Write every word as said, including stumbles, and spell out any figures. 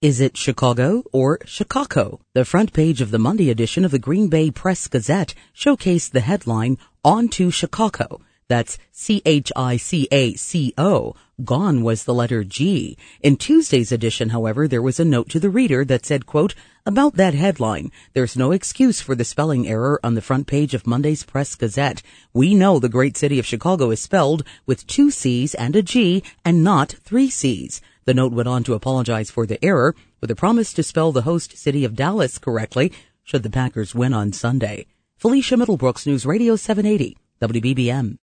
Is it Chicago or Chicago? The front page of the Monday edition of the Green Bay Press-Gazette showcased the headline, "On to Chicago." That's C H I C A C O. Gone was the letter G. In Tuesday's edition, however, there was a note to the reader that said, quote, "About that headline, there's no excuse for the spelling error on the front page of Monday's Press-Gazette. We know the great city of Chicago is spelled with two C's and a G and not three C's." The note went on to apologize for the error with a promise to spell the host city of Dallas correctly should the Packers win on Sunday. Felicia Middlebrooks, News Radio seven eighty, W B B M.